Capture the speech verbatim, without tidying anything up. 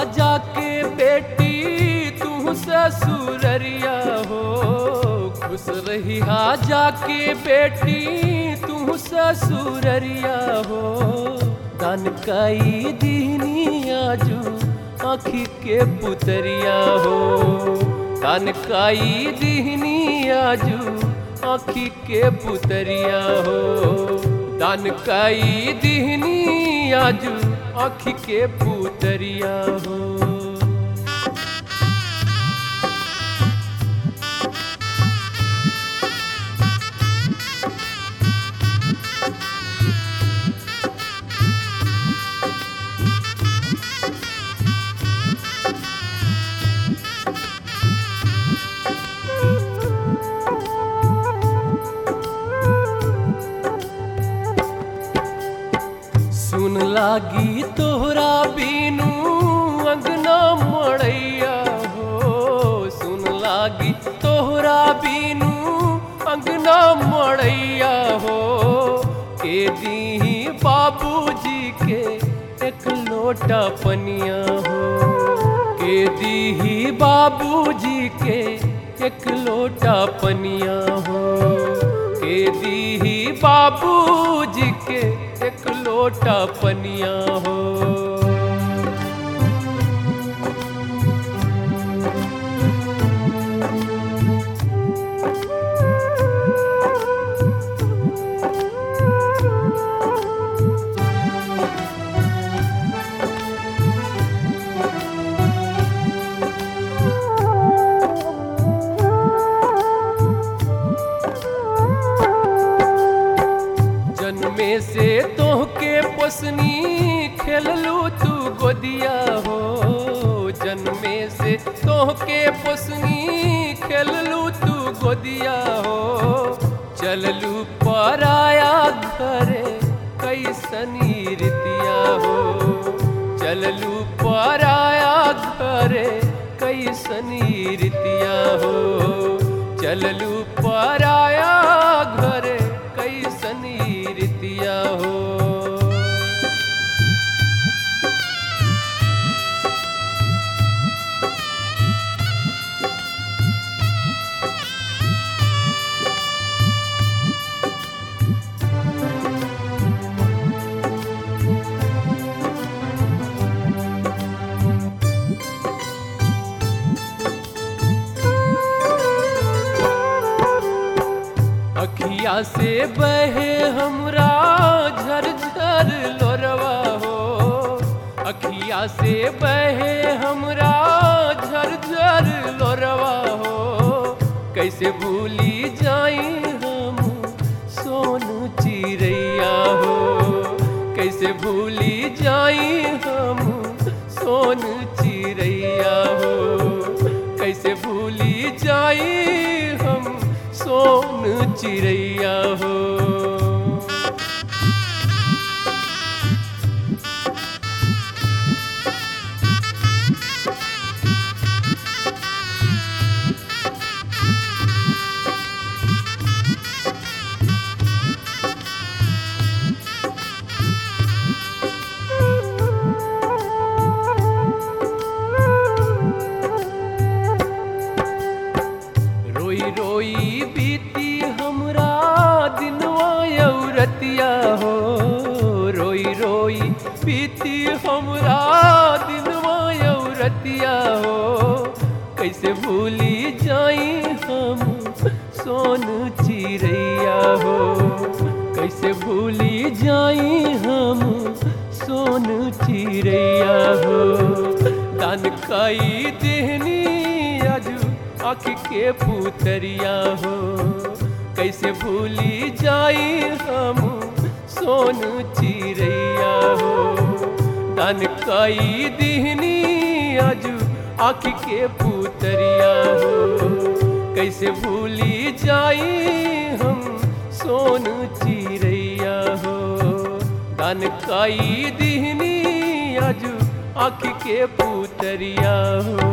जाके बेटी तू ससुररिया हो। खुश रही हा जाके बेटी तू ससुररिया हो। दान कई दीनी आजू आँखी के पुतरिया हो। दान कई दीनी आजू आँखी के पुतरिया हो। दान कई दीनी आजू आँखी के पुतरिया हो। सुन लागी तोहरा बीनू अंगना मड़ैया हो। सुन लागी तोहरा बीनू अंगना मड़ैया हो। के दीही बाबूजी के एक लोटा पनिया हो। के दीही बाबूजी के एक लोटा पनिया हो। के दीही बाबूजी के एक लोटा पनिया हो। जन्मे से तोहके पोसनी खेललू तू गोदिया हो। जन्मे से तोहके पोसनी खेललू तू गोदिया हो। चललू पराया घरे कैसनी रीतिया हो। चललू पराया घरे कैसनी रीतिया हो। चललू पराया घरे कैसनी रीतिया हो। अखिया से बहे हमरा झरझर लोरवा हो। अखिया से बहे हमरा झरझर लोरवा हो। कैसे भूली जाई हम सोनू चिड़ैया हो। कैसे भूली जाई हम सोनू चिड़ैया हो। कैसे भूली जाई हम सोन चिड़ैया हो। रोई रोई बीती हमरा दिनवा यौरतिया हो। रोई रोई बीती हमरा दिनवा यौरतिया हो। कैसे भूली जाई हम सोन चिड़ैया हो। कैसे भूली जाई हम सोन चिड़ैया हो। दान कई देहनी आजू आँख के पुतरिया हो। कैसे भूली जाई हम सोन चिड़ैया हो। दान कई दीहनी आजू आँख के पुतरिया हो। कैसे भूली जाई हम सोन चिड़ैया हो। दान कई दीहनी आजू आँख के पुतरिया हो।